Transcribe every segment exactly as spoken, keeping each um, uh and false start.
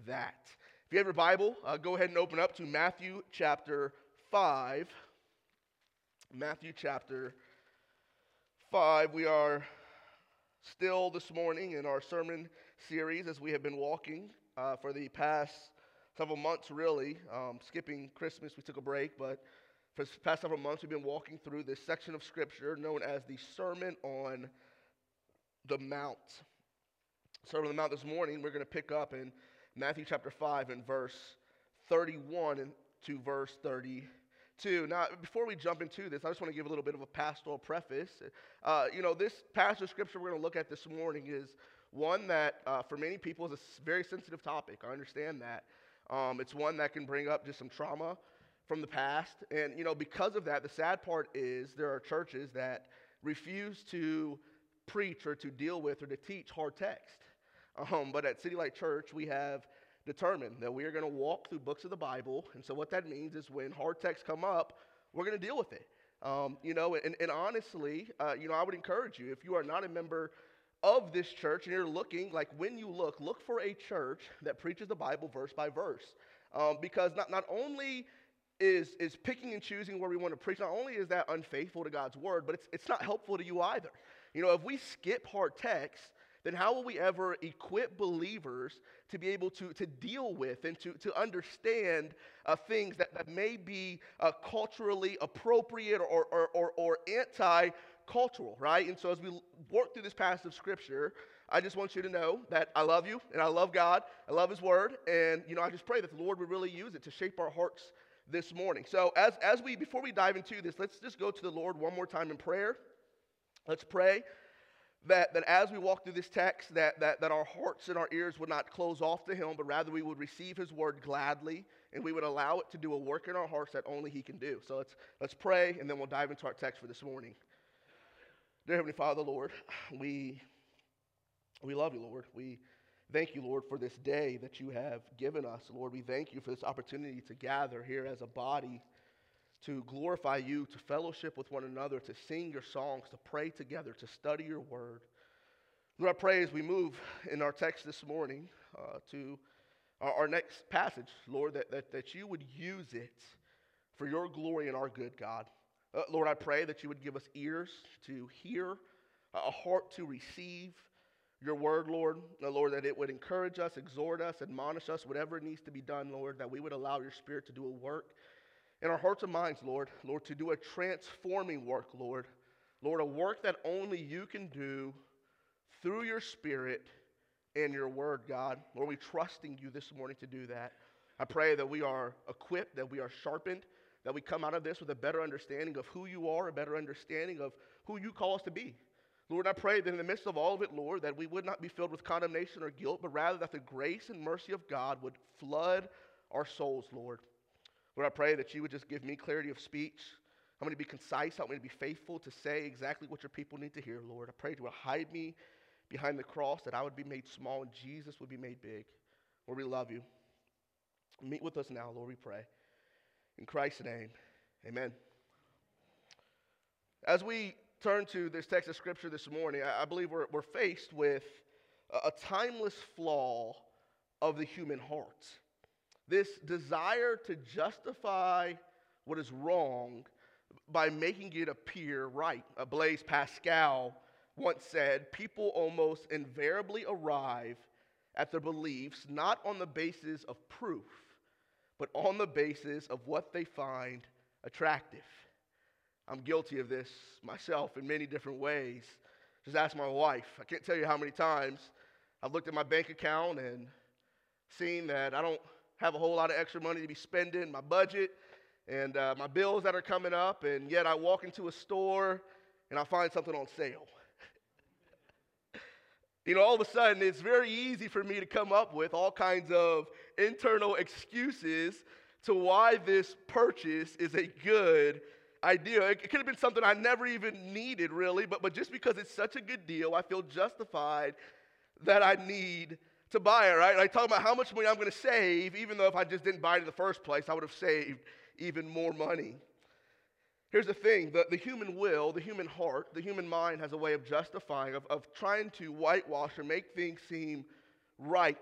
that. If you have your Bible, uh, go ahead and open up to Matthew chapter five. Matthew chapter five. We are still this morning in our sermon series as we have been walking uh, for the past several months, really. Um, skipping Christmas, we took a break, but for the past several months, we've been walking through this section of Scripture known as the Sermon on the Mount. Sermon on the Mount this morning, we're going to pick up in Matthew chapter five and verse thirty-one and to verse thirty-two. Now, before we jump into this, I just want to give a little bit of a pastoral preface. Uh, you know, this passage of Scripture we're going to look at this morning is one that, uh, for many people, is a very sensitive topic. I understand that. Um, it's one that can bring up just some trauma from the past. And, you know, because of that, the sad part is there are churches that refuse to preach or to deal with or to teach hard text. Um, but at City Light Church, we have determined that we are going to walk through books of the Bible. And so what that means is when hard texts come up, we're going to deal with it. Um, you know, and, and honestly, uh, you know, I would encourage you, if you are not a member of this church and you're looking, like when you look, look for a church that preaches the Bible verse by verse. Um, because not, not only is, is picking and choosing where we want to preach, not only is that unfaithful to God's word, but it's, it's not helpful to you either. You know, if we skip hard text, then how will we ever equip believers to be able to, to deal with and to, to understand uh, things that, that may be uh, culturally appropriate or, or, or, or anti-cultural, right? And so as we work through this passage of Scripture, I just want you to know that I love you and I love God. I love His Word. And, you know, I just pray that the Lord would really use it to shape our hearts this morning. So as, as we, before we dive into this, let's just go to the Lord one more time in prayer. Let's pray. That, that as we walk through this text, that, that, that our hearts and our ears would not close off to Him, but rather we would receive His word gladly, and we would allow it to do a work in our hearts that only He can do. So let's, let's pray, and then we'll dive into our text for this morning. Dear Heavenly Father, Lord, we, we love You, Lord. We thank You, Lord, for this day that You have given us. Lord, we thank You for this opportunity to gather here as a body, to glorify You, to fellowship with one another, to sing Your songs, to pray together, to study Your word. Lord, I pray as we move in our text this morning uh, to our, our next passage, Lord, that, that, that You would use it for Your glory and our good, God. Uh, Lord, I pray that You would give us ears to hear, a heart to receive Your word, Lord. Uh, Lord, that it would encourage us, exhort us, admonish us, whatever needs to be done, Lord, that we would allow Your Spirit to do a work in our hearts and minds, Lord, Lord, to do a transforming work, Lord. Lord, a work that only You can do through Your Spirit and Your word, God. Lord, we're trusting You this morning to do that. I pray that we are equipped, that we are sharpened, that we come out of this with a better understanding of who You are, a better understanding of who You call us to be. Lord, I pray that in the midst of all of it, Lord, that we would not be filled with condemnation or guilt, but rather that the grace and mercy of God would flood our souls, Lord. Lord, I pray that You would just give me clarity of speech. Help me to be concise. Help me to be faithful to say exactly what Your people need to hear, Lord. I pray that You would hide me behind the cross, that I would be made small and Jesus would be made big. Lord, we love You. Meet with us now, Lord, we pray. In Christ's name, amen. As we turn to this text of Scripture this morning, I, I believe we're, we're faced with a, a timeless flaw of the human heart. This desire to justify what is wrong by making it appear right. Uh, Blaise Pascal once said, people almost invariably arrive at their beliefs not on the basis of proof, but on the basis of what they find attractive. I'm guilty of this myself in many different ways. Just ask my wife. I can't tell you how many times I've looked at my bank account and seen that I don't have a whole lot of extra money to be spending, my budget, and uh, my bills that are coming up, and yet I walk into a store and I find something on sale. You know, all of a sudden, it's very easy for me to come up with all kinds of internal excuses to why this purchase is a good idea. It could have been something I never even needed, really, but, but just because it's such a good deal, I feel justified that I need to buy it, right? I talk about how much money I'm going to save, even though if I just didn't buy it in the first place, I would have saved even more money. Here's the thing, the, the human will, the human heart, the human mind has a way of justifying, of, of trying to whitewash or make things seem right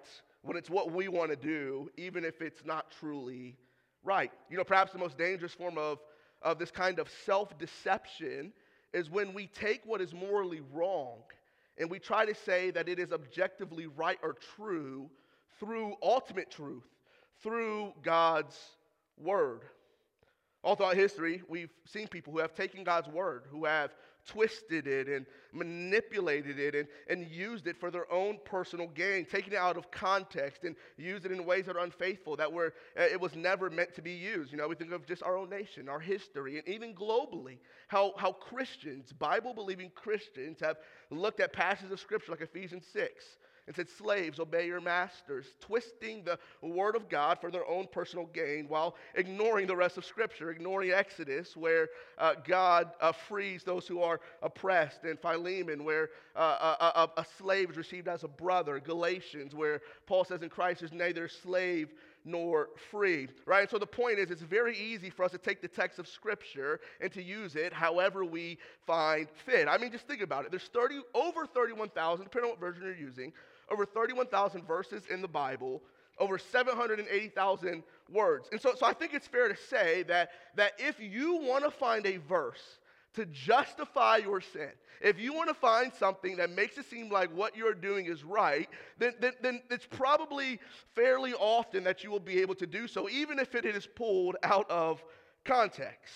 when it's what we want to do, even if it's not truly right. You know, perhaps the most dangerous form of, of this kind of self-deception is when we take what is morally wrong and we try to say that it is objectively right or true through ultimate truth, through God's word. All throughout history, we've seen people who have taken God's word, who have twisted it and manipulated it and, and used it for their own personal gain, taken it out of context and used it in ways that are unfaithful, that were uh, it was never meant to be used. You know, we think of just our own nation, our history, and even globally, how, how Christians, Bible-believing Christians, have looked at passages of Scripture like Ephesians six, and said, slaves, obey your masters, twisting the word of God for their own personal gain while ignoring the rest of Scripture, ignoring Exodus, where uh, God uh, frees those who are oppressed, and Philemon, where uh, a, a, a slave is received as a brother, Galatians, where Paul says in Christ there's neither slave nor free, right? And so the point is, it's very easy for us to take the text of Scripture and to use it however we find fit. I mean, just think about it. There's thirty, over thirty-one thousand, depending on what version you're using, over thirty-one thousand verses in the Bible, over seven hundred eighty thousand words. And so, so I think it's fair to say that, that if you want to find a verse to justify your sin, if you want to find something that makes it seem like what you're doing is right, then, then, then it's probably fairly often that you will be able to do so, even if it is pulled out of context.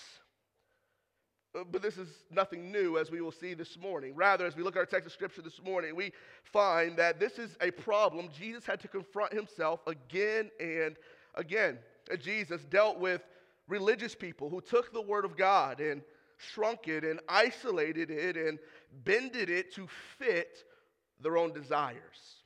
But this is nothing new, as we will see this morning. Rather, as we look at our text of Scripture this morning, we find that this is a problem Jesus had to confront himself again and again. Jesus dealt with religious people who took the Word of God and shrunk it and isolated it and bended it to fit their own desires.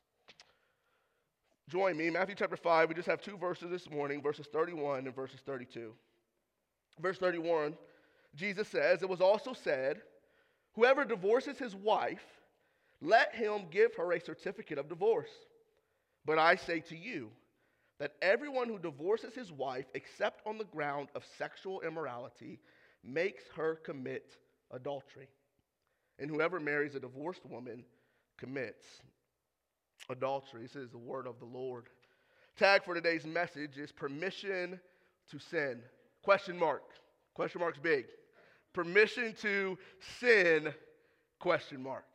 Join me, Matthew chapter five. We just have two verses this morning, verses thirty-one and verses thirty-two. Verse thirty-one, Jesus says, it was also said, whoever divorces his wife, let him give her a certificate of divorce. But I say to you that everyone who divorces his wife, except on the ground of sexual immorality, makes her commit adultery. And whoever marries a divorced woman commits adultery. This is the word of the Lord. Tag for today's message is permission to sin. Question mark. Question mark's big. Permission to sin, question mark.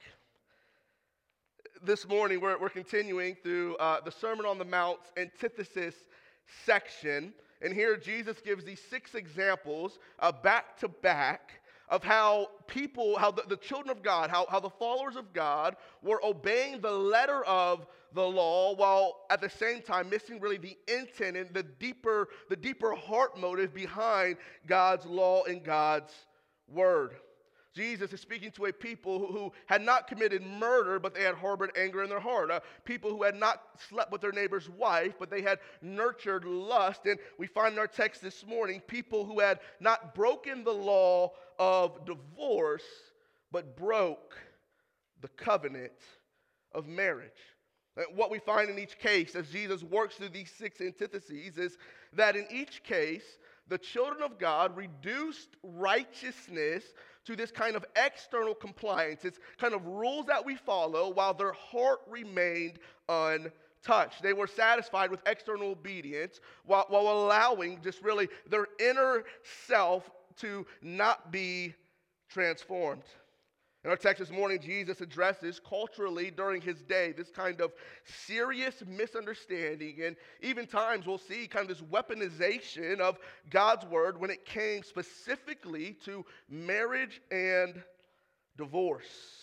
This morning, we're, we're continuing through uh, the Sermon on the Mount's antithesis section. And here Jesus gives these six examples uh, back to back of how people, how the, the children of God, how, how the followers of God were obeying the letter of the law while at the same time missing really the intent and the deeper, the deeper heart motive behind God's law and God's word. Jesus is speaking to a people who, who had not committed murder, but they had harbored anger in their heart. Uh, people who had not slept with their neighbor's wife, but they had nurtured lust. And we find in our text this morning, people who had not broken the law of divorce, but broke the covenant of marriage. Uh, what we find in each case, as Jesus works through these six antitheses, is that in each case, the children of God reduced righteousness to this kind of external compliance. It's kind of rules that we follow while their heart remained untouched. They were satisfied with external obedience while, while allowing just really their inner self to not be transformed. In our text this morning, Jesus addresses culturally during his day this kind of serious misunderstanding, and even times we'll see kind of this weaponization of God's word when it came specifically to marriage and divorce.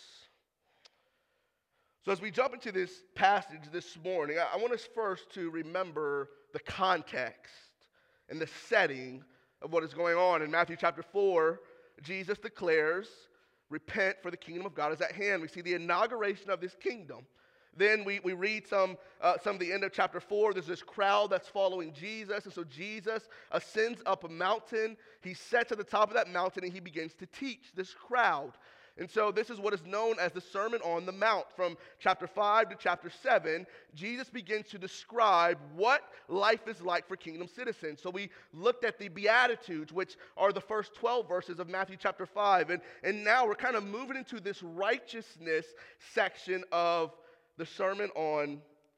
So as we jump into this passage this morning, I, I want us first to remember the context and the setting of what is going on. In Matthew chapter four, Jesus declares, repent, for the kingdom of God is at hand. We see the inauguration of this kingdom. Then we, we read some, uh, some of the end of chapter four. There's this crowd that's following Jesus. And so Jesus ascends up a mountain. He sits at the top of that mountain and he begins to teach this crowd. And so this is what is known as the Sermon on the Mount. From chapter five to chapter seven, Jesus begins to describe what life is like for kingdom citizens. So we looked at the Beatitudes, which are the first twelve verses of Matthew chapter five. And, and now we're kind of moving into this righteousness section of the Sermon on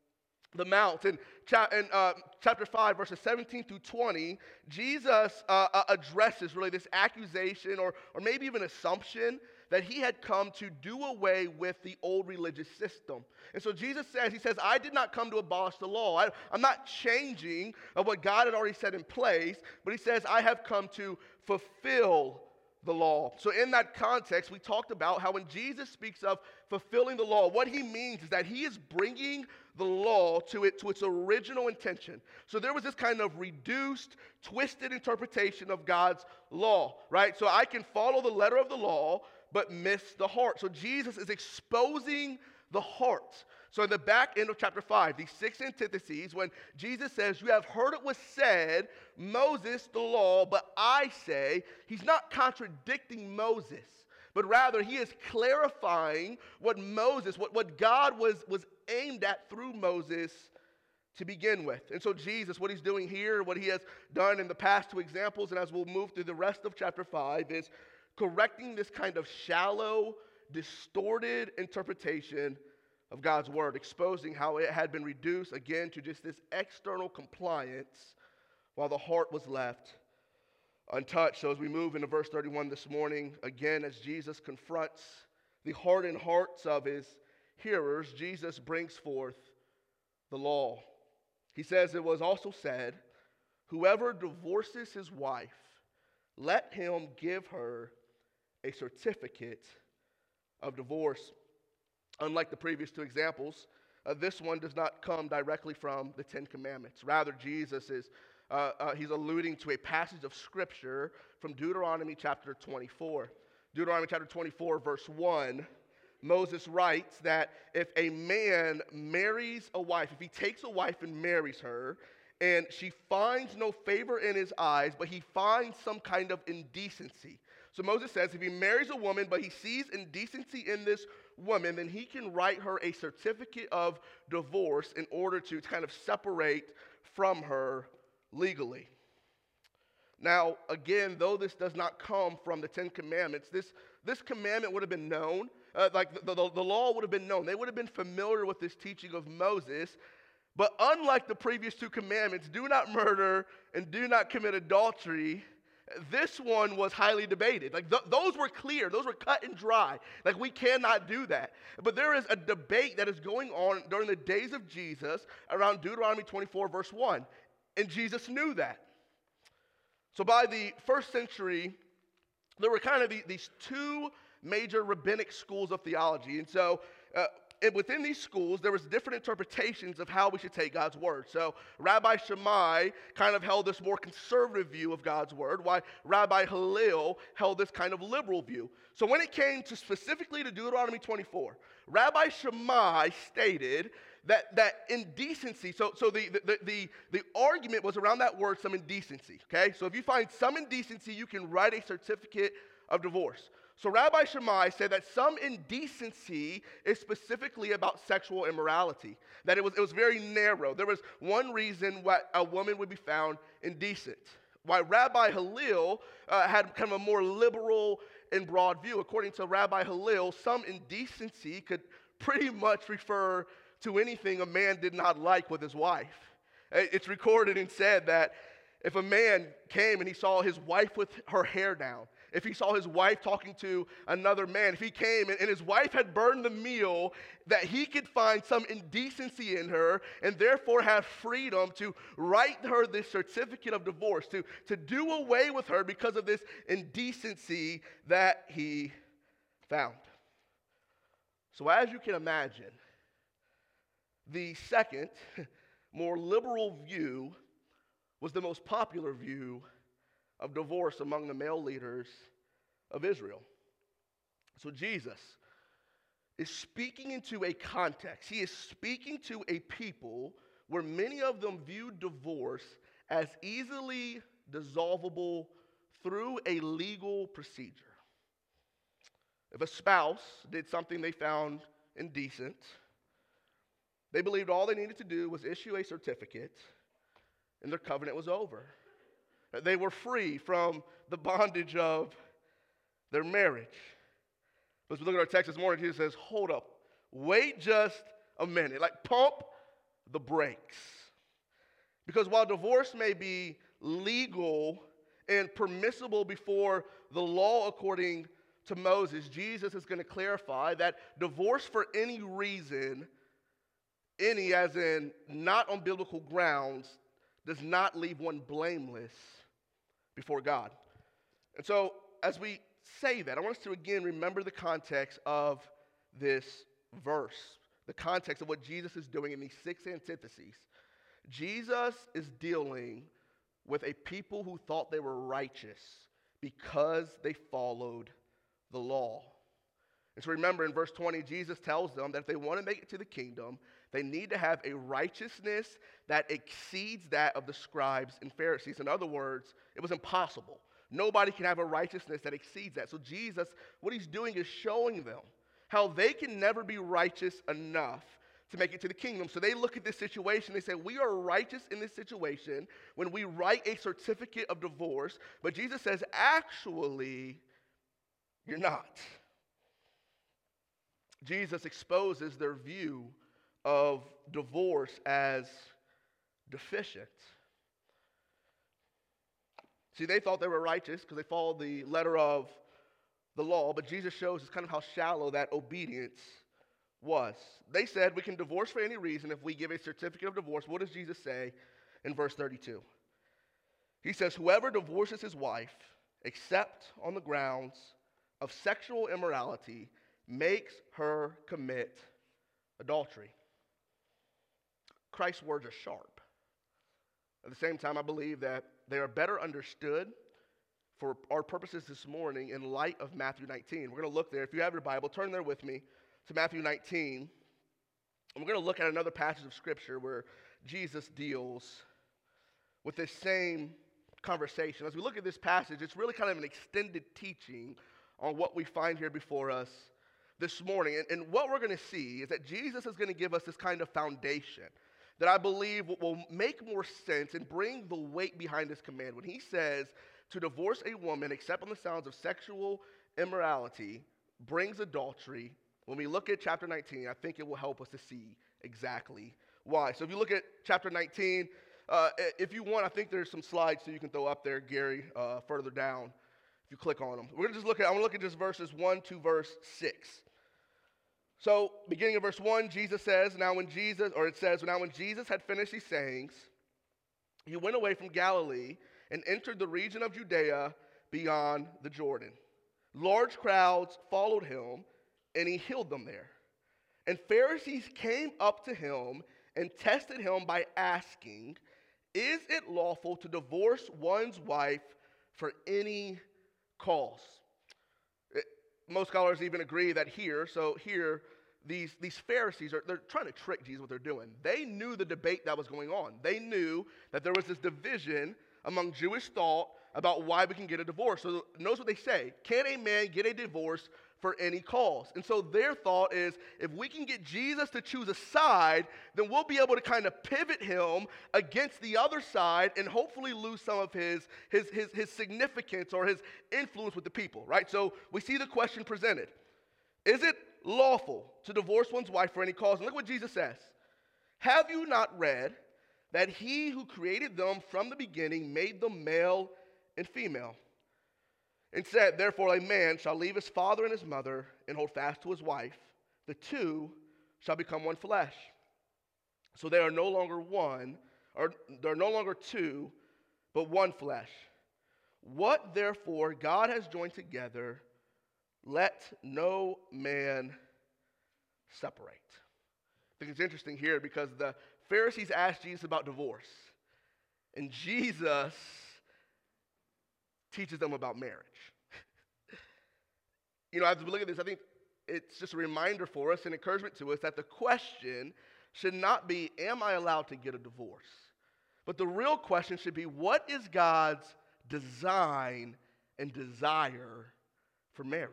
the Mount. In, cha- in uh, chapter five, verses seventeen through twenty, Jesus uh, uh, addresses really this accusation or, or maybe even assumption that he had come to do away with the old religious system. And so Jesus says, he says, I did not come to abolish the law. I, I'm not changing of what God had already set in place, but he says, I have come to fulfill the law. So in that context, we talked about how when Jesus speaks of fulfilling the law, what he means is that he is bringing the law to it to its original intention. So there was this kind of reduced, twisted interpretation of God's law, right? So I can follow the letter of the law, but miss the heart. So Jesus is exposing the heart. So in the back end of chapter five, these six antitheses, when Jesus says, you have heard it was said, Moses, the law, but I say, he's not contradicting Moses, but rather he is clarifying what Moses, what, what God was, was aimed at through Moses to begin with. And so Jesus, what he's doing here, what he has done in the past two examples, and as we'll move through the rest of chapter five, is correcting this kind of shallow, distorted interpretation of God's word, exposing how it had been reduced, again, to just this external compliance while the heart was left untouched. So as we move into verse thirty-one this morning, again, as Jesus confronts the hardened hearts of his hearers, Jesus brings forth the law. He says, it was also said, whoever divorces his wife, let him give her a certificate of divorce. Unlike the previous two examples, uh, this one does not come directly from the Ten Commandments. Rather, Jesus is uh, uh, he's alluding to a passage of Scripture from Deuteronomy chapter twenty-four. Deuteronomy chapter twenty-four, verse one, Moses writes that if a man marries a wife, if he takes a wife and marries her, and she finds no favor in his eyes, but he finds some kind of indecency. So Moses says if he marries a woman, but he sees indecency in this woman, then he can write her a certificate of divorce in order to kind of separate from her legally. Now, again, though this does not come from the Ten Commandments, this, this commandment would have been known, uh, like the, the, the law would have been known. They would have been familiar with this teaching of Moses. But unlike the previous two commandments, do not murder and do not commit adultery, this one was highly debated. Like th- those were clear. Those were cut and dry. Like we cannot do that. But there is a debate that is going on during the days of Jesus around Deuteronomy twenty-four, verse one. And Jesus knew that. So by the first century, there were kind of the, these two major rabbinic schools of theology. And so uh, And within these schools, there was different interpretations of how we should take God's word. So Rabbi Shammai kind of held this more conservative view of God's word, while Rabbi Hillel held this kind of liberal view. So when it came to specifically to Deuteronomy twenty-four, Rabbi Shammai stated that, that indecency, so, so the, the, the, the argument was around that word, some indecency, okay? So if you find some indecency, you can write a certificate of divorce. So Rabbi Shammai said that some indecency is specifically about sexual immorality, that it was, it was very narrow. There was one reason why a woman would be found indecent. While Rabbi Hillel uh, had kind of a more liberal and broad view. According to Rabbi Hillel, some indecency could pretty much refer to anything a man did not like with his wife. It's recorded and said that if a man came and he saw his wife with her hair down, if he saw his wife talking to another man, if he came and, and his wife had burned the meal, that he could find some indecency in her and therefore have freedom to write her this certificate of divorce, to, to do away with her because of this indecency that he found. So as you can imagine, the second, more liberal view was the most popular view of divorce among the male leaders of Israel. So Jesus is speaking into a context. He is speaking to a people where many of them viewed divorce as easily dissolvable through a legal procedure. If a spouse did something they found indecent, they believed all they needed to do was issue a certificate and their covenant was over. They were free from the bondage of their marriage. But as we look at our text this morning, Jesus says, hold up, wait just a minute. Like, pump the brakes. Because while divorce may be legal and permissible before the law according to Moses, Jesus is going to clarify that divorce for any reason, any as in not on biblical grounds, does not leave one blameless before God. And so as we say that, I want us to again remember the context of this verse, the context of what Jesus is doing in these six antitheses. Jesus is dealing with a people who thought they were righteous because they followed the law. And so remember in verse twenty, Jesus tells them that if they want to make it to the kingdom, they need to have a righteousness that exceeds that of the scribes and Pharisees. In other words, it was impossible. Nobody can have a righteousness that exceeds that. So Jesus, what he's doing is showing them how they can never be righteous enough to make it to the kingdom. So they look at this situation, they say, we are righteous in this situation when we write a certificate of divorce, but Jesus says, actually, you're not. Jesus exposes their view of divorce as deficient. See, they thought they were righteous because they followed the letter of the law, but Jesus shows us kind of how shallow that obedience was. They said we can divorce for any reason if we give a certificate of divorce. What does Jesus say in verse thirty-two? He says, whoever divorces his wife, except on the grounds of sexual immorality, makes her commit adultery. Christ's words are sharp. At the same time, I believe that they are better understood for our purposes this morning in light of Matthew nineteen. We're going to look there. If you have your Bible, turn there with me to Matthew nineteen. And we're going to look at another passage of Scripture where Jesus deals with this same conversation. As we look at this passage, it's really kind of an extended teaching on what we find here before us this morning. And, and what we're going to see is that Jesus is going to give us this kind of foundation that I believe will make more sense and bring the weight behind this command. When he says to divorce a woman except on the sounds of sexual immorality brings adultery, when we look at chapter nineteen, I think it will help us to see exactly why. So if you look at chapter nineteen, uh, if you want, I think there's some slides so you can throw up there, Gary, uh, further down, if you click on them. We're going to just look at, I'm going to look at just verses one to verse six. So, beginning of verse one, Jesus says, now when Jesus, or it says, now when Jesus had finished these sayings, he went away from Galilee and entered the region of Judea beyond the Jordan. Large crowds followed him, and he healed them there. And Pharisees came up to him and tested him by asking, is it lawful to divorce one's wife for any cause? Most scholars even agree that here, so here, these, these Pharisees, are they're trying to trick Jesus what they're doing. They knew the debate that was going on. They knew that there was this division among Jewish thought about why we can get a divorce. So notice what they say. Can a man get a divorce for any cause? And so their thought is, if we can get Jesus to choose a side, then we'll be able to kind of pivot him against the other side and hopefully lose some of his, his, his, his significance or his influence with the people, right? So we see the question presented. Is it lawful to divorce one's wife for any cause? And look what Jesus says. Have you not read that he who created them from the beginning made them male and female? And said, therefore, a man shall leave his father and his mother and hold fast to his wife. The two shall become one flesh. So they are no longer one, or they are no longer two, but one flesh. What therefore God has joined together, let no man separate. I think it's interesting here because the Pharisees asked Jesus about divorce, and Jesus teaches them about marriage. You know, as we look at this, I think it's just a reminder for us, an encouragement to us, that the question should not be, am I allowed to get a divorce? But the real question should be, what is God's design and desire for marriage?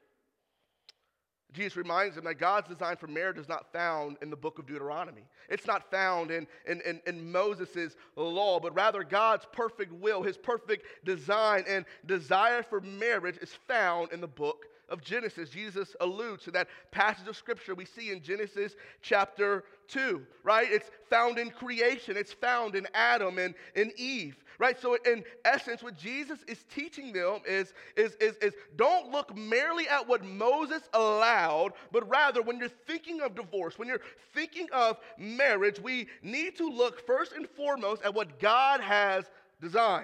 Jesus reminds them that God's design for marriage is not found in the book of Deuteronomy. It's not found in, in, in, in Moses' law, but rather God's perfect will, his perfect design and desire for marriage is found in the book of Genesis. Jesus alludes to that passage of Scripture we see in Genesis chapter two, right? It's found in creation. It's found in Adam and in Eve, right? So in essence, what Jesus is teaching them is, is, is, is don't look merely at what Moses allowed, but rather when you're thinking of divorce, when you're thinking of marriage, we need to look first and foremost at what God has designed.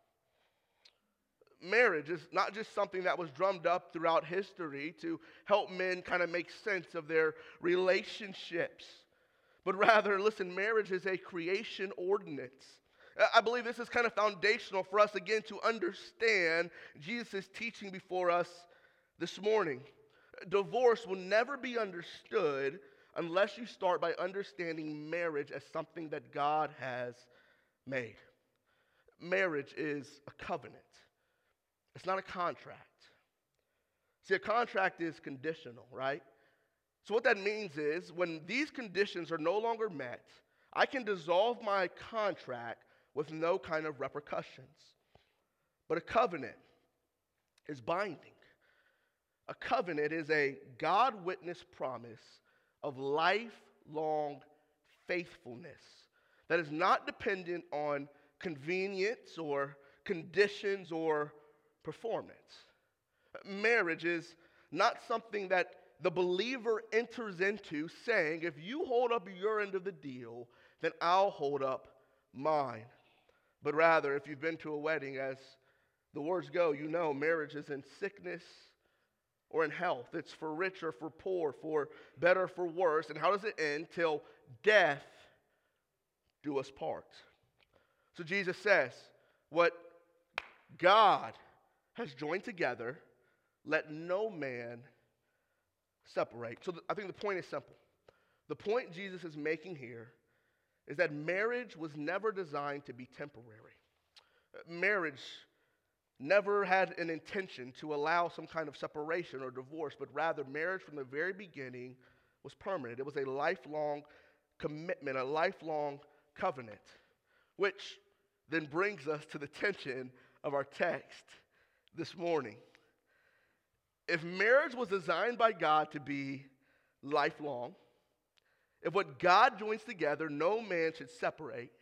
Marriage is not just something that was drummed up throughout history to help men kind of make sense of their relationships, but rather, listen, marriage is a creation ordinance. I believe this is kind of foundational for us, again, to understand Jesus' teaching before us this morning. Divorce will never be understood unless you start by understanding marriage as something that God has made. Marriage is a covenant. It's not a contract. See, a contract is conditional, right? So what that means is when these conditions are no longer met, I can dissolve my contract with no kind of repercussions. But a covenant is binding. A covenant is a God-witnessed promise of lifelong faithfulness that is not dependent on convenience or conditions or performance. Marriage is not something that the believer enters into saying, if you hold up your end of the deal, then I'll hold up mine. But rather, if you've been to a wedding, as the words go, you know marriage is in sickness or in health. It's for rich or for poor, for better or for worse. And how does it end? Till death do us part. So Jesus says, what God has joined together, let no man separate. So th- I think the point is simple. The point Jesus is making here is that marriage was never designed to be temporary. Marriage never had an intention to allow some kind of separation or divorce, but rather marriage from the very beginning was permanent. It was a lifelong commitment, a lifelong covenant, which then brings us to the tension of our text this morning. If marriage was designed by God to be lifelong, if what God joins together, no man should separate,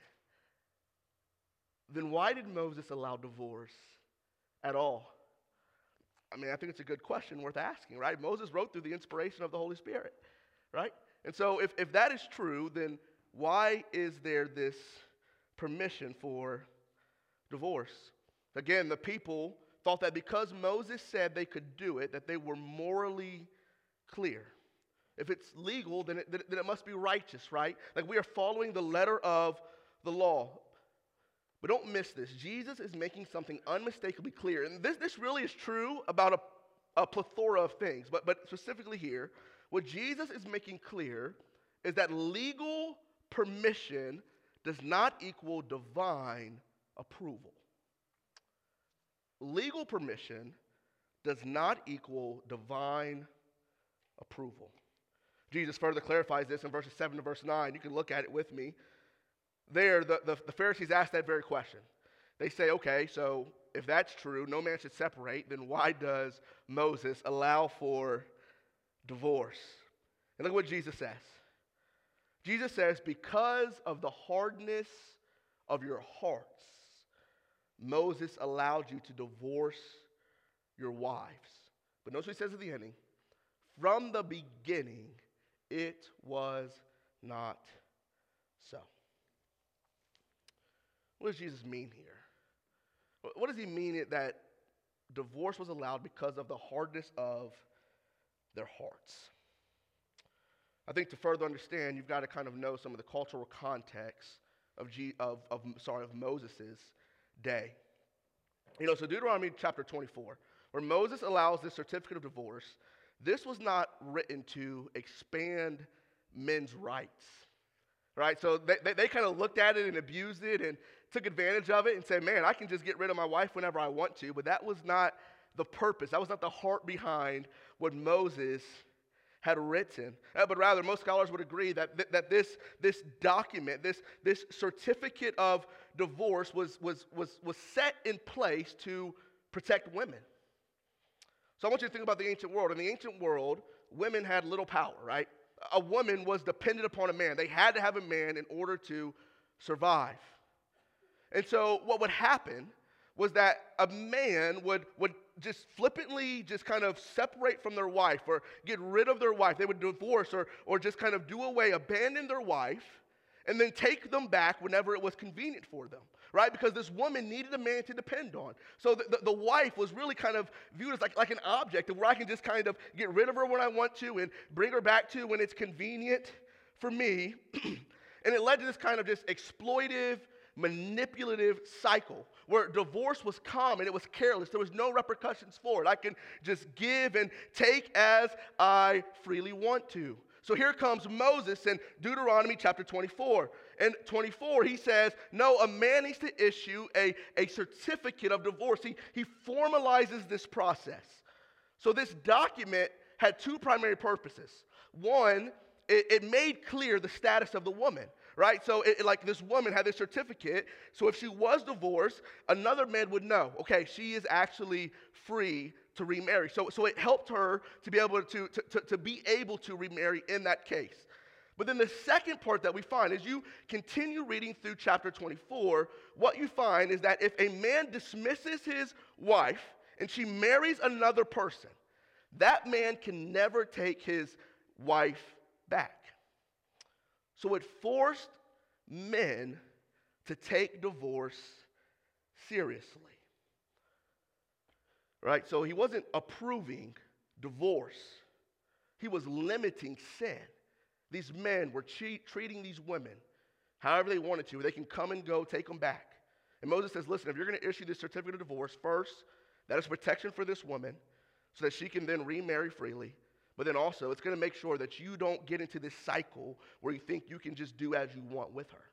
then why did Moses allow divorce at all? I mean, I think it's a good question worth asking, right? Moses wrote through the inspiration of the Holy Spirit, right? And so if, if that is true, then why is there this permission for divorce? Again, the people thought that because Moses said they could do it, that they were morally clear. If it's legal, then it, then it must be righteous, right? Like we are following the letter of the law. But don't miss this. Jesus is making something unmistakably clear. And this, this really is true about a, a plethora of things. But, but specifically here, what Jesus is making clear is that legal permission does not equal divine approval. Legal permission does not equal divine approval. Jesus further clarifies this in verses seven to verse nine. You can look at it with me. There, the, the, the Pharisees ask that very question. They say, okay, so if that's true, no man should separate, then why does Moses allow for divorce? And look what Jesus says. Jesus says, because of the hardness of your hearts, Moses allowed you to divorce your wives. But notice what he says at the ending. From the beginning, it was not so. What does Jesus mean here? What does he mean it that divorce was allowed because of the hardness of their hearts? I think to further understand, you've got to kind of know some of the cultural context of, G, of, of sorry of Moses' day. You know, so Deuteronomy chapter twenty-four, where Moses allows this certificate of divorce, this was not written to expand men's rights, right? So they, they, they kind of looked at it and abused it and took advantage of it and said, man, I can just get rid of my wife whenever I want to. But that was not the purpose. That was not the heart behind what Moses had written. Uh, but rather, most scholars would agree that, th- that this, this document, this, this certificate of divorce was, was, was, was set in place to protect women. So I want you to think about the ancient world. In the ancient world, women had little power, right? A woman was dependent upon a man. They had to have a man in order to survive. And so what would happen was that a man would, would just flippantly just kind of separate from their wife or get rid of their wife. They would divorce or, or just kind of do away, abandon their wife, and then take them back whenever it was convenient for them, right? Because this woman needed a man to depend on. So the, the, the wife was really kind of viewed as like, like an object where I can just kind of get rid of her when I want to and bring her back to when it's convenient for me. And it led to this kind of just exploitive, manipulative cycle where divorce was common, it was careless, there was no repercussions for it. I can just give and take as I freely want to. So here comes Moses in Deuteronomy chapter twenty-four. And twenty-four, he says, no, a man needs to issue a, a certificate of divorce. He, he formalizes this process. So this document had two primary purposes. One, it, it made clear the status of the woman. Right? So it, like this woman had this certificate. So if she was divorced, another man would know, okay, she is actually free to remarry. So, so it helped her to be able to, to, to, to be able to remarry in that case. But then the second part that we find, as you continue reading through chapter twenty-four, what you find is that if a man dismisses his wife and she marries another person, that man can never take his wife back. So it forced men to take divorce seriously. Right? So he wasn't approving divorce. He was limiting sin. These men were che- treating these women however they wanted to. They can come and go, take them back. And Moses says, listen, if you're going to issue this certificate of divorce, first, that is protection for this woman so that she can then remarry freely. But then also, it's going to make sure that you don't get into this cycle where you think you can just do as you want with her.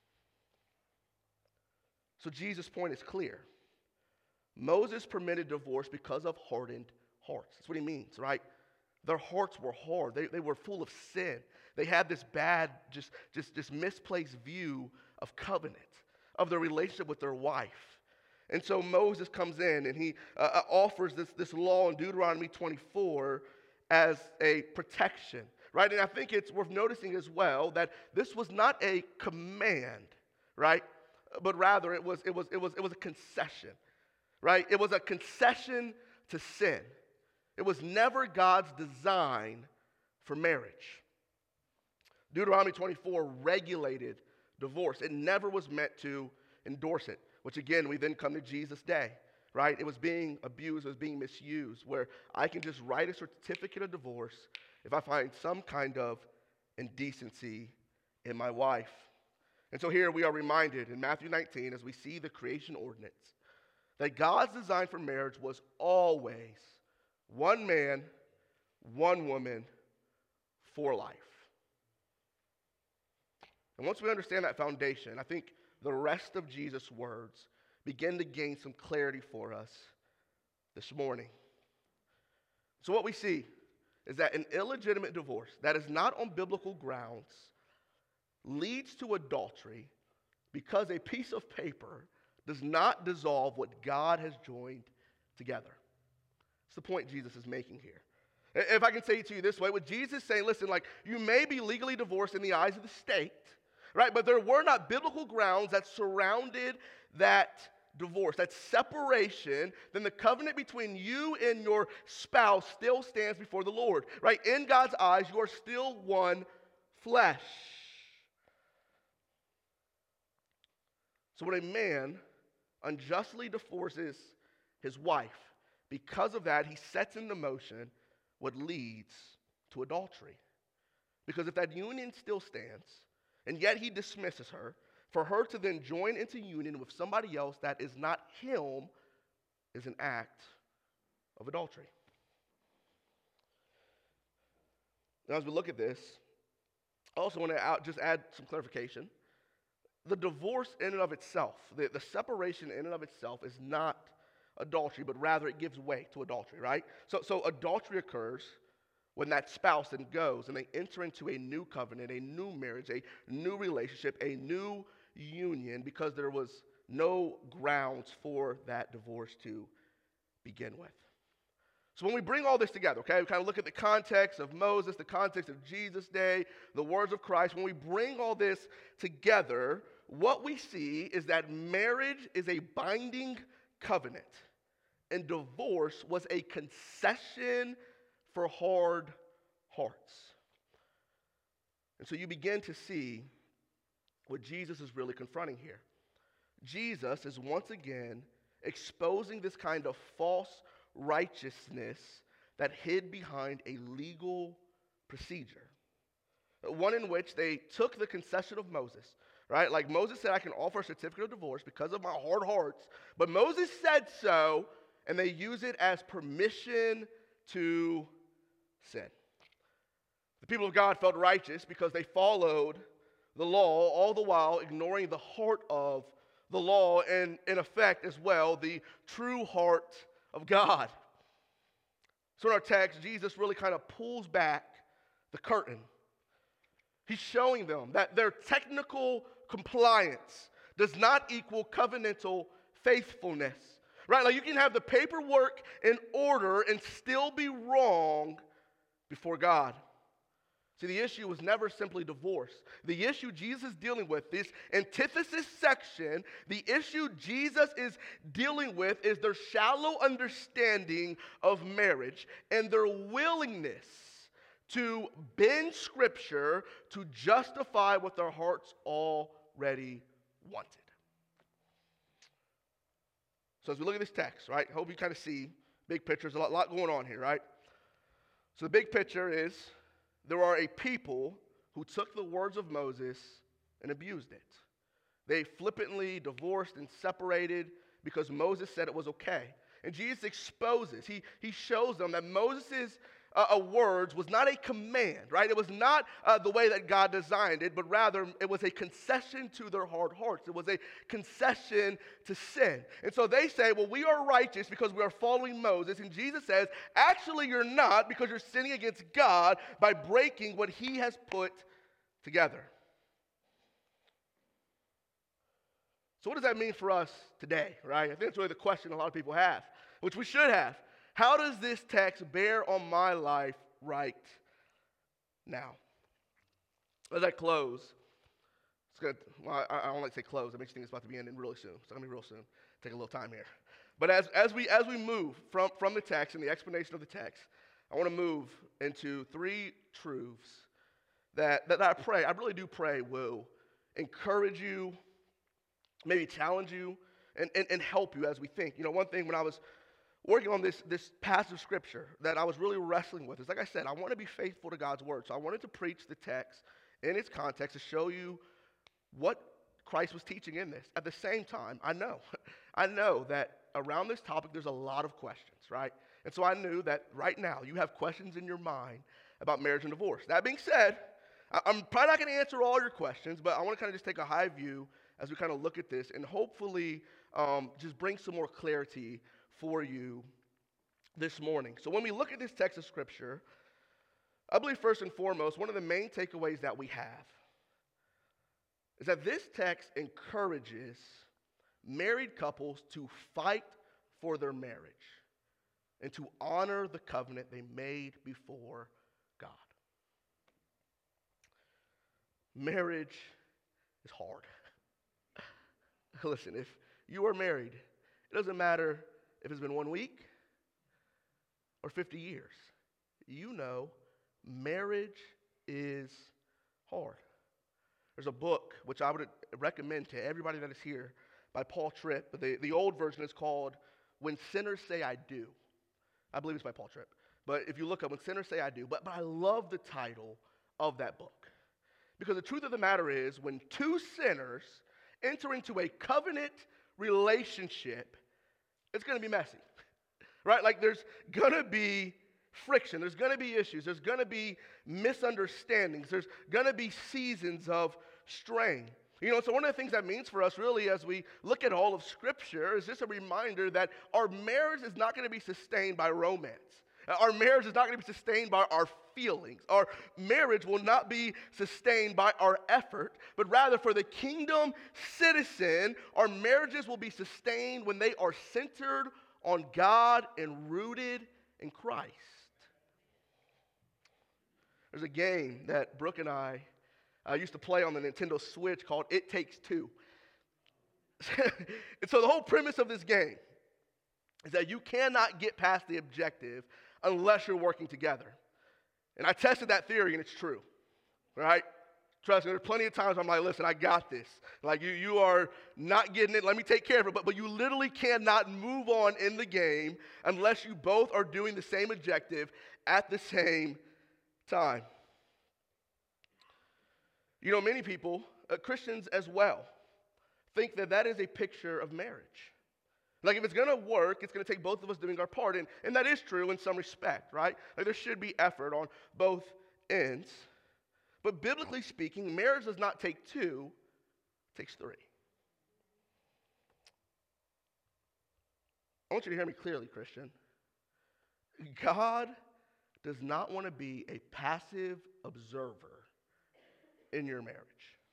So Jesus' point is clear. Moses permitted divorce because of hardened hearts. That's what he means, right? Their hearts were hard. They, they were full of sin. They had this bad, just, just, just misplaced view of covenant, of their relationship with their wife. And so Moses comes in and he uh, offers this, this law in Deuteronomy twenty-four as a protection, right? And I think it's worth noticing as well that this was not a command, right? But rather it was it was it was it was a concession, right? It was a concession to sin. It was never God's design for marriage. Deuteronomy twenty-four regulated divorce. It never was meant to endorse it, which again, we then come to Jesus' day. Right? It was being abused, it was being misused, where I can just write a certificate of divorce if I find some kind of indecency in my wife. And so here we are reminded in Matthew nineteen, as we see the creation ordinance, that God's design for marriage was always one man, one woman, for life. And once we understand that foundation, I think the rest of Jesus' words begin to gain some clarity for us this morning. So what we see is that an illegitimate divorce that is not on biblical grounds leads to adultery because a piece of paper does not dissolve what God has joined together. It's the point Jesus is making here. If I can say it to you this way, with Jesus saying, listen, like you may be legally divorced in the eyes of the state, right? But there were not biblical grounds that surrounded that divorce, that separation, then the covenant between you and your spouse still stands before the Lord, right? In God's eyes, you are still one flesh. So when a man unjustly divorces his wife, because of that, he sets into motion what leads to adultery. Because if that union still stands, and yet he dismisses her, for her to then join into union with somebody else that is not him is an act of adultery. Now, as we look at this, I also want to out, just add some clarification. The divorce in and of itself, the, the separation in and of itself is not adultery, but rather it gives way to adultery, right? So, so adultery occurs when that spouse then goes and they enter into a new covenant, a new marriage, a new relationship, a new union, because there was no grounds for that divorce to begin with. So when we bring all this together, okay, we kind of look at the context of Moses, the context of Jesus' day, the words of Christ. When we bring all this together, what we see is that marriage is a binding covenant, and divorce was a concession for hard hearts. And so you begin to see what Jesus is really confronting here. Jesus is once again exposing this kind of false righteousness that hid behind a legal procedure. One in which they took the concession of Moses, right? Like Moses said, I can offer a certificate of divorce because of my hard hearts. But Moses said so, and they use it as permission to sin. The people of God felt righteous because they followed the law, all the while ignoring the heart of the law and, in effect, as well, the true heart of God. So in our text, Jesus really kind of pulls back the curtain. He's showing them that their technical compliance does not equal covenantal faithfulness. Right? Like you can have the paperwork in order and still be wrong before God. See, the issue was never simply divorce. The issue Jesus is dealing with, this antithesis section, the issue Jesus is dealing with is their shallow understanding of marriage and their willingness to bend Scripture to justify what their hearts already wanted. So as we look at this text, right, I hope you kind of see big picture. There's a lot, lot going on here, right? So the big picture is there are a people who took the words of Moses and abused it. They flippantly divorced and separated because Moses said it was okay. And Jesus exposes, he, he shows them that Moses' uh, uh, words was not a command, right? It was not uh, the way that God designed it, but rather it was a concession to their hard hearts. It was a concession to sin. And so they say, well, we are righteous because we are following Moses. And Jesus says, actually you're not, because you're sinning against God by breaking what he has put together. So what does that mean for us today, right? I think that's really the question a lot of people have, which we should have. How does this text bear on my life right now? As I close, it's gonna, well, I, I don't like to say close. It makes you think it's about to be ending really soon. It's going to be real soon. Take a little time here. But as, as, we, as we move from, from the text and the explanation of the text, I want to move into three truths that, that I pray, I really do pray will encourage you, maybe challenge you, and, and, and help you as we think. You know, one thing when I was working on this, this passage of Scripture that I was really wrestling with is, like I said, I want to be faithful to God's Word. So I wanted to preach the text in its context to show you what Christ was teaching in this. At the same time, I know, I know that around this topic there's a lot of questions, right? And so I knew that right now you have questions in your mind about marriage and divorce. That being said, I'm probably not going to answer all your questions, but I want to kind of just take a high view as we kind of look at this and hopefully um, just bring some more clarity for you this morning. So when we look at this text of Scripture, I believe first and foremost, one of the main takeaways that we have is that this text encourages married couples to fight for their marriage and to honor the covenant they made before God. Marriage is hard. Listen, if you are married, it doesn't matter if it's been one week or fifty years. You know, marriage is hard. There's a book which I would recommend to everybody that is here by Paul Tripp. The, the old version is called When Sinners Say I Do. I believe it's by Paul Tripp. But if you look up When Sinners Say I Do, but, but I love the title of that book. Because the truth of the matter is, when two sinners enter into a covenant relationship, it's going to be messy, right? Like there's going to be friction. There's going to be issues. There's going to be misunderstandings. There's going to be seasons of strain. You know, so one of the things that means for us really as we look at all of Scripture is just a reminder that our marriage is not going to be sustained by romance. Our marriage is not going to be sustained by our feelings. Our marriage will not be sustained by our effort, but rather for the kingdom citizen, our marriages will be sustained when they are centered on God and rooted in Christ. There's a game that Brooke and I uh, used to play on the Nintendo Switch called It Takes Two. And so the whole premise of this game is that you cannot get past the objective unless you're working together. And I tested that theory, and it's true, right? Trust me, there's plenty of times I'm like, listen, I got this. Like, you you are not getting it. Let me take care of it. But, but you literally cannot move on in the game unless you both are doing the same objective at the same time. You know, many people, uh, Christians as well, think that that is a picture of marriage. Like, if it's going to work, it's going to take both of us doing our part. And, and that is true in some respect, right? Like, there should be effort on both ends. But biblically speaking, marriage does not take two, it takes three. I want you to hear me clearly, Christian. God does not want to be a passive observer in your marriage.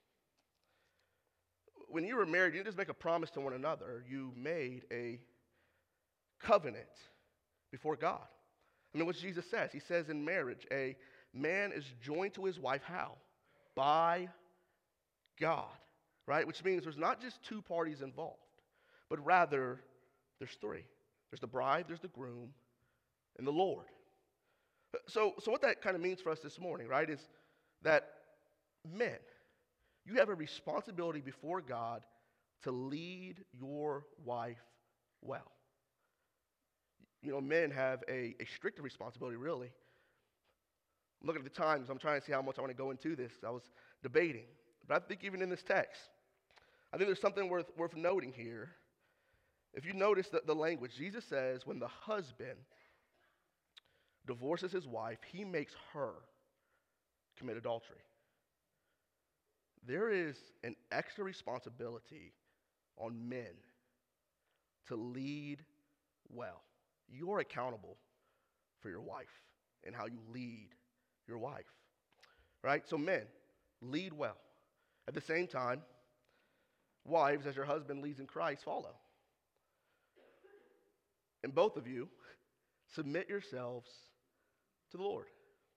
When you were married, you didn't just make a promise to one another. You made a covenant before God. I mean, what Jesus says, he says in marriage, a man is joined to his wife how? By God, right? Which means there's not just two parties involved, but rather there's three. There's the bride, there's the groom, and the Lord. So, so what that kind of means for us this morning, right, is that men, you have a responsibility before God to lead your wife well. You know, men have a, a stricter responsibility, really. I'm looking at the times. I'm trying to see how much I want to go into this. I was debating. But I think even in this text, I think there's something worth, worth noting here. If you notice the, the language, Jesus says when the husband divorces his wife, he makes her commit adultery. There is an extra responsibility on men to lead well. You're accountable for your wife and how you lead your wife, right? So men, lead well. At the same time, wives, as your husband leads in Christ, follow. And both of you, submit yourselves to the Lord.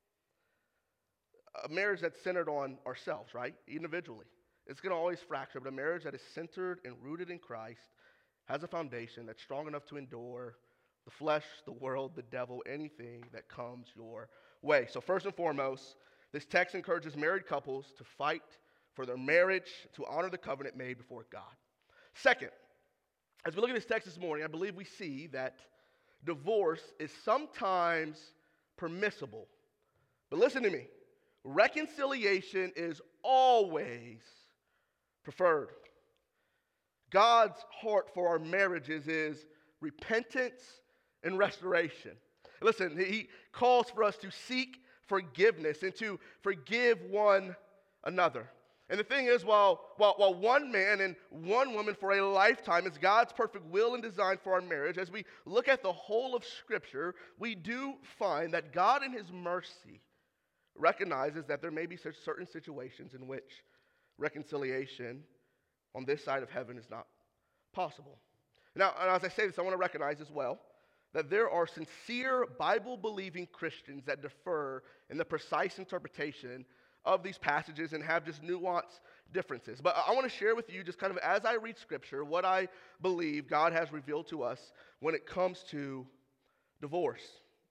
A marriage that's centered on ourselves, right? Individually. It's going to always fracture, but a marriage that is centered and rooted in Christ has a foundation that's strong enough to endure the flesh, the world, the devil, anything that comes your way. So first and foremost, this text encourages married couples to fight for their marriage, to honor the covenant made before God. Second, as we look at this text this morning, I believe we see that divorce is sometimes permissible. But listen to me. Reconciliation is always preferred. God's heart for our marriages is repentance and restoration. Listen, he calls for us to seek forgiveness and to forgive one another. And the thing is, while, while, while one man and one woman for a lifetime is God's perfect will and design for our marriage, as we look at the whole of Scripture, we do find that God in his mercy recognizes that there may be such certain situations in which reconciliation on this side of heaven is not possible. Now, and as I say this, I want to recognize as well that there are sincere Bible-believing Christians that defer in the precise interpretation of these passages and have just nuanced differences. But I want to share with you, just kind of as I read Scripture, what I believe God has revealed to us when it comes to divorce.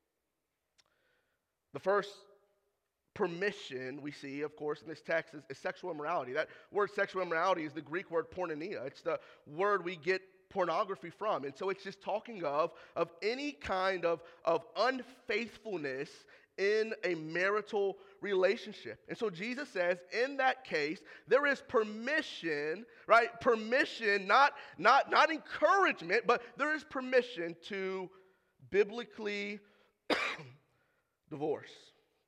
The first permission we see, of course, in this text is, is sexual immorality. That word sexual immorality is the Greek word porneia. It's the word we get pornography from. And so it's just talking of, of any kind of, of unfaithfulness in a marital relationship. And so Jesus says, in that case, there is permission, right? Permission, not, not, not encouragement, but there is permission to biblically divorce.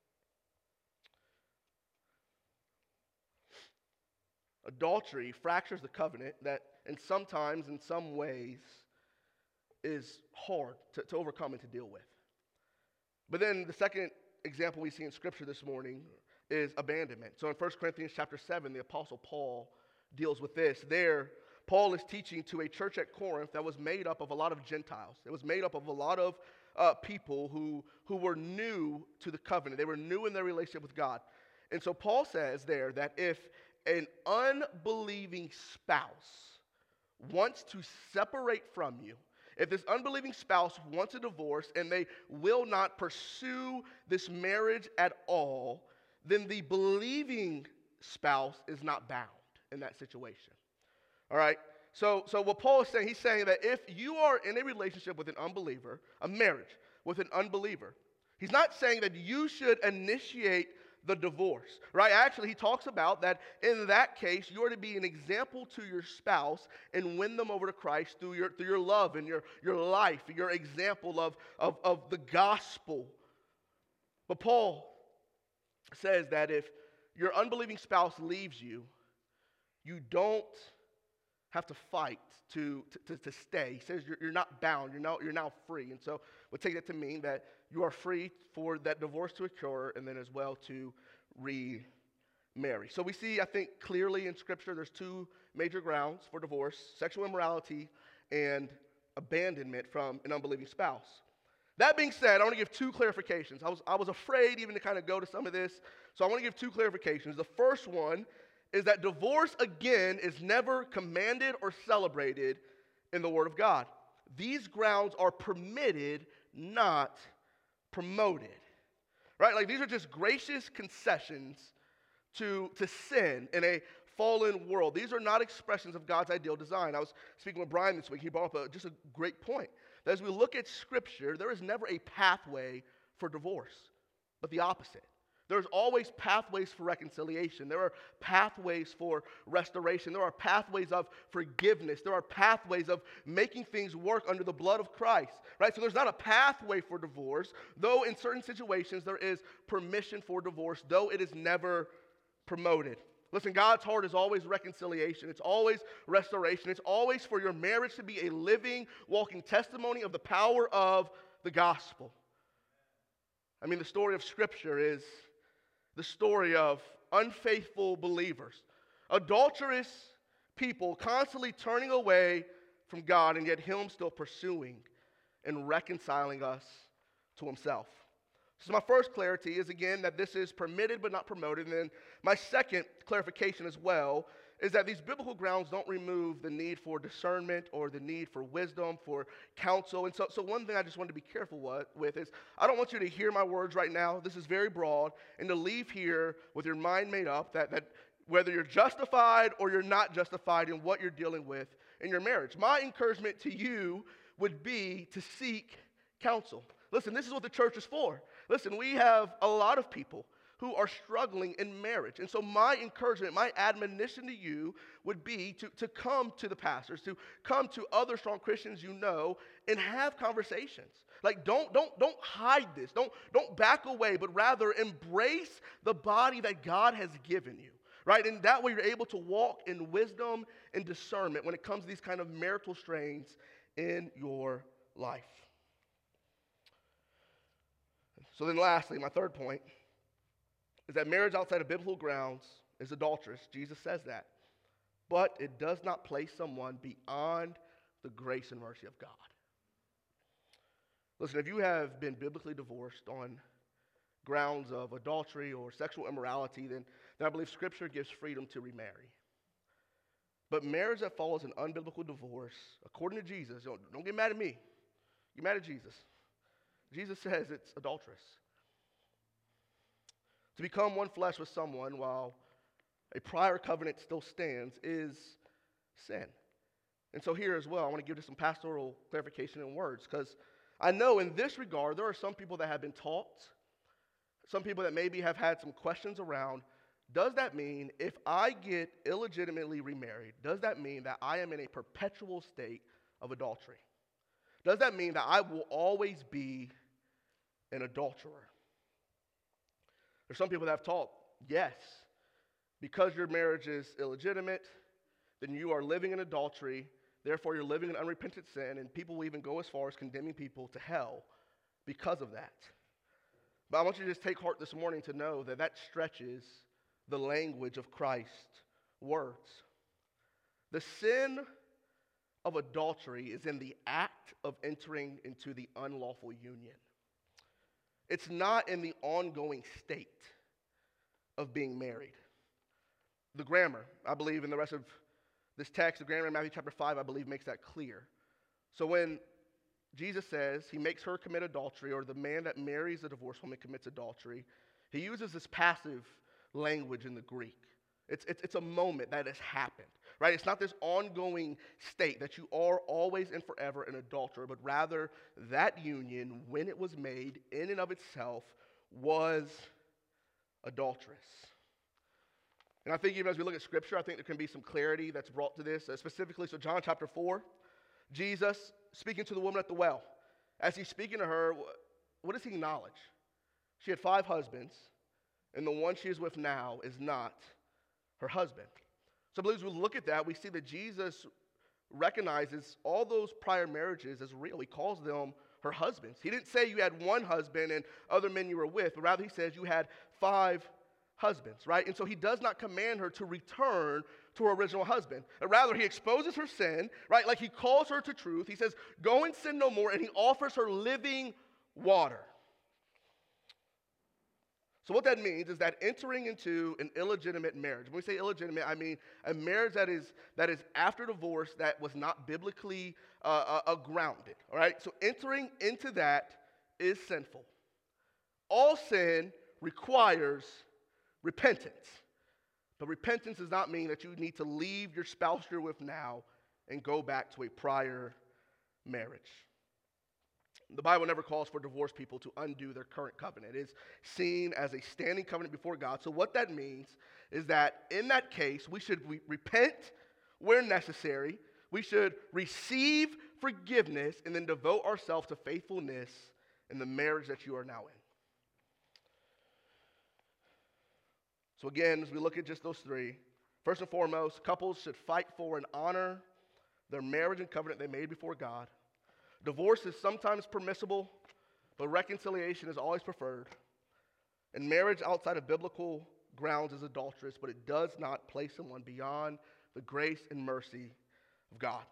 Adultery fractures the covenant that, and sometimes, in some ways, is hard to, to overcome and to deal with. But then the second example we see in Scripture this morning is abandonment. So in First Corinthians chapter seven, the Apostle Paul deals with this. There, Paul is teaching to a church at Corinth that was made up of a lot of Gentiles. It was made up of a lot of uh, people who, who were new to the covenant. They were new in their relationship with God. And so Paul says there that if an unbelieving spouse wants to separate from you, if this unbelieving spouse wants a divorce and they will not pursue this marriage at all, then the believing spouse is not bound in that situation. All right? So, so what Paul is saying, he's saying that if you are in a relationship with an unbeliever, a marriage with an unbeliever, he's not saying that you should initiate the divorce, right? Actually, he talks about that in that case, you are to be an example to your spouse and win them over to Christ through your, through your love and your, your life, your example of, of, of the gospel. But Paul says that if your unbelieving spouse leaves you, you don't have to fight to, to, to stay. He says you're, you're not bound, you're now, you're now free. And so we'll take that to mean that you are free for that divorce to occur and then as well to remarry. So we see, I think, clearly in Scripture there's two major grounds for divorce: sexual immorality and abandonment from an unbelieving spouse. That being said, I want to give two clarifications. I was, I was afraid even to kind of go to some of this, so I want to give two clarifications. The first one is that divorce, again, is never commanded or celebrated in the Word of God. These grounds are permitted, not promoted. Right? Like, these are just gracious concessions to, to sin in a fallen world. These are not expressions of God's ideal design. I was speaking with Brian this week. He brought up a, just a great point. That as we look at Scripture, there is never a pathway for divorce, but the opposite. There's always pathways for reconciliation. There are pathways for restoration. There are pathways of forgiveness. There are pathways of making things work under the blood of Christ, right? So there's not a pathway for divorce, though in certain situations there is permission for divorce, though it is never promoted. Listen, God's heart is always reconciliation. It's always restoration. It's always for your marriage to be a living, walking testimony of the power of the gospel. I mean, the story of Scripture is the story of unfaithful believers, adulterous people constantly turning away from God, and yet Him still pursuing and reconciling us to Himself. So my first clarity is, again, that this is permitted but not promoted. And then my second clarification as well is that these biblical grounds don't remove the need for discernment or the need for wisdom, for counsel. And so, so one thing I just wanted to be careful what, with is I don't want you to hear my words right now. This is very broad. And to leave here with your mind made up that, that whether you're justified or you're not justified in what you're dealing with in your marriage. My encouragement to you would be to seek counsel. Listen, this is what the church is for. Listen, we have a lot of people who are struggling in marriage. And so my encouragement, my admonition to you would be to, to come to the pastors, to come to other strong Christians you know, and have conversations. Like, don't, don't, don't hide this. Don't, don't back away, but rather embrace the body that God has given you. Right? And that way you're able to walk in wisdom and discernment when it comes to these kind of marital strains in your life. So then lastly, my third point is that marriage outside of biblical grounds is adulterous. Jesus says that. But it does not place someone beyond the grace and mercy of God. Listen, if you have been biblically divorced on grounds of adultery or sexual immorality, then, then I believe Scripture gives freedom to remarry. But marriage that follows an unbiblical divorce, according to Jesus, don't, don't get mad at me. Get mad at Jesus. Jesus says it's adulterous. To become one flesh with someone while a prior covenant still stands is sin. And so here as well, I want to give just some pastoral clarification in words, because I know in this regard, there are some people that have been taught, some people that maybe have had some questions around, does that mean if I get illegitimately remarried, does that mean that I am in a perpetual state of adultery? Does that mean that I will always be an adulterer? There's some people that have taught, yes, because your marriage is illegitimate, then you are living in adultery, therefore you're living in unrepentant sin, and people will even go as far as condemning people to hell because of that. But I want you to just take heart this morning to know that that stretches the language of Christ's words. The sin of adultery is in the act of entering into the unlawful union. It's not in the ongoing state of being married. The grammar, I believe, in the rest of this text, the grammar in Matthew chapter five, I believe, makes that clear. So when Jesus says he makes her commit adultery, or the man that marries a divorced woman commits adultery, he uses this passive language in the Greek. It's, it's, it's a moment that has happened, right? It's not this ongoing state that you are always and forever an adulterer, but rather that union, when it was made in and of itself, was adulterous. And I think even as we look at Scripture, I think there can be some clarity that's brought to this. Uh, specifically, so John chapter four, Jesus speaking to the woman at the well. As he's speaking to her, what does he acknowledge? She had five husbands, and the one she is with now is not her husband. So I believe as we look at that, we see that Jesus recognizes all those prior marriages as real. He calls them her husbands. He didn't say you had one husband and other men you were with, but rather he says you had five husbands, right? And so he does not command her to return to her original husband. Rather, he exposes her sin, right? Like he calls her to truth. He says, go and sin no more, and he offers her living water. So what that means is that entering into an illegitimate marriage, when we say illegitimate, I mean a marriage that is that is after divorce that was not biblically uh, uh, grounded, all right? So entering into that is sinful. All sin requires repentance. But repentance does not mean that you need to leave your spouse you're with now and go back to a prior marriage. The Bible never calls for divorced people to undo their current covenant. It is seen as a standing covenant before God. So what that means is that in that case, we should re- repent where necessary. We should receive forgiveness and then devote ourselves to faithfulness in the marriage that you are now in. So again, as we look at just those three, first and foremost, couples should fight for and honor their marriage and covenant they made before God. Divorce is sometimes permissible, but reconciliation is always preferred. And marriage outside of biblical grounds is adulterous, but it does not place someone beyond the grace and mercy of God.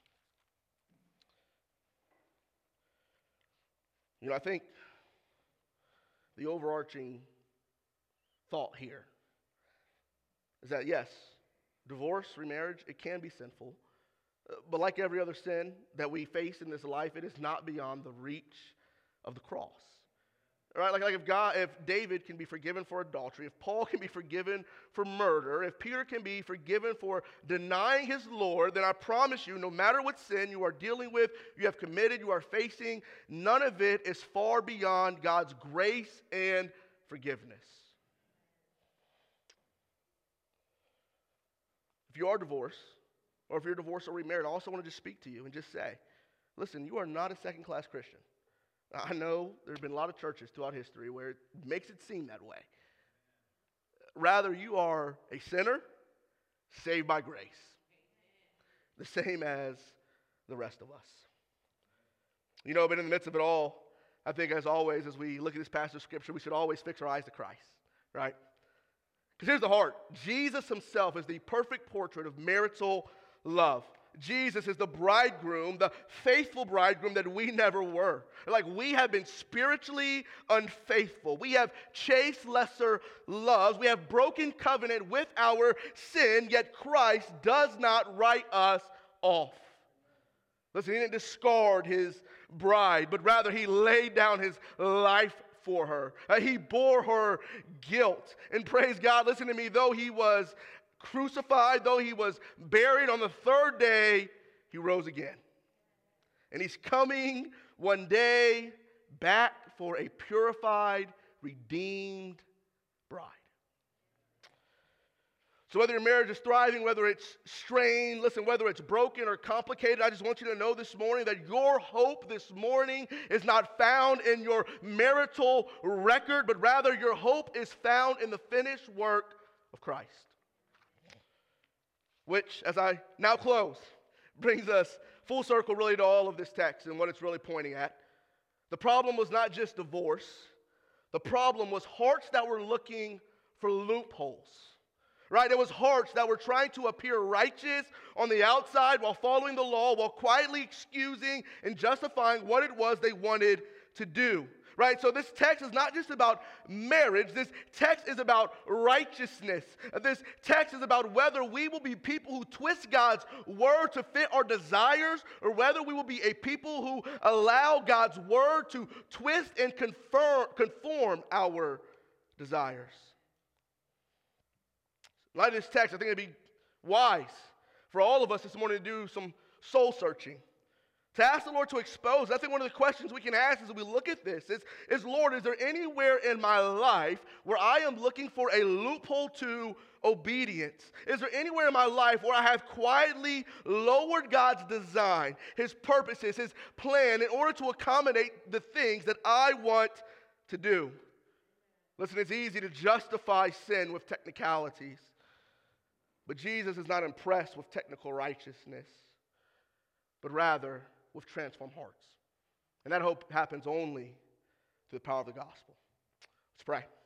You know, I think the overarching thought here is that, yes, divorce, remarriage, it can be sinful. Uh, but like every other sin that we face in this life, it is not beyond the reach of the cross. All right, like, like if God, if David can be forgiven for adultery, if Paul can be forgiven for murder, if Peter can be forgiven for denying his Lord, then I promise you, no matter what sin you are dealing with, you have committed, you are facing, none of it is far beyond God's grace and forgiveness. If you are divorced, or if you're divorced or remarried, I also want to just speak to you and just say, listen, you are not a second-class Christian. I know there's been a lot of churches throughout history where it makes it seem that way. Rather, you are a sinner saved by grace, the same as the rest of us. You know, but in the midst of it all, I think as always, as we look at this passage of Scripture, we should always fix our eyes to Christ, right? Because here's the heart. Jesus himself is the perfect portrait of marital love. Jesus is the bridegroom, the faithful bridegroom that we never were. Like we have been spiritually unfaithful. We have chased lesser loves. We have broken covenant with our sin, yet Christ does not write us off. Listen, he didn't discard his bride, but rather he laid down his life for her. Uh, he bore her guilt. And praise God, listen to me, though he was crucified, though he was buried, on the third day, he rose again. And he's coming one day back for a purified, redeemed bride. So whether your marriage is thriving, whether it's strained, listen, whether it's broken or complicated, I just want you to know this morning that your hope this morning is not found in your marital record, but rather your hope is found in the finished work of Christ. Which, as I now close, brings us full circle really to all of this text and what it's really pointing at. The problem was not just divorce. The problem was hearts that were looking for loopholes. Right? It was hearts that were trying to appear righteous on the outside while following the law, while quietly excusing and justifying what it was they wanted to do. Right? So this text is not just about marriage. This text is about righteousness. This text is about whether we will be people who twist God's word to fit our desires, or whether we will be a people who allow God's word to twist and confirm, conform our desires. In light of this text, I think it'd be wise for all of us this morning to do some soul searching. To ask the Lord to expose. I think one of the questions we can ask as we look at this is, is, Lord, is there anywhere in my life where I am looking for a loophole to obedience? Is there anywhere in my life where I have quietly lowered God's design, His purposes, His plan in order to accommodate the things that I want to do? Listen, it's easy to justify sin with technicalities, but Jesus is not impressed with technical righteousness, but rather with transformed hearts. And that hope happens only through the power of the gospel. Let's pray.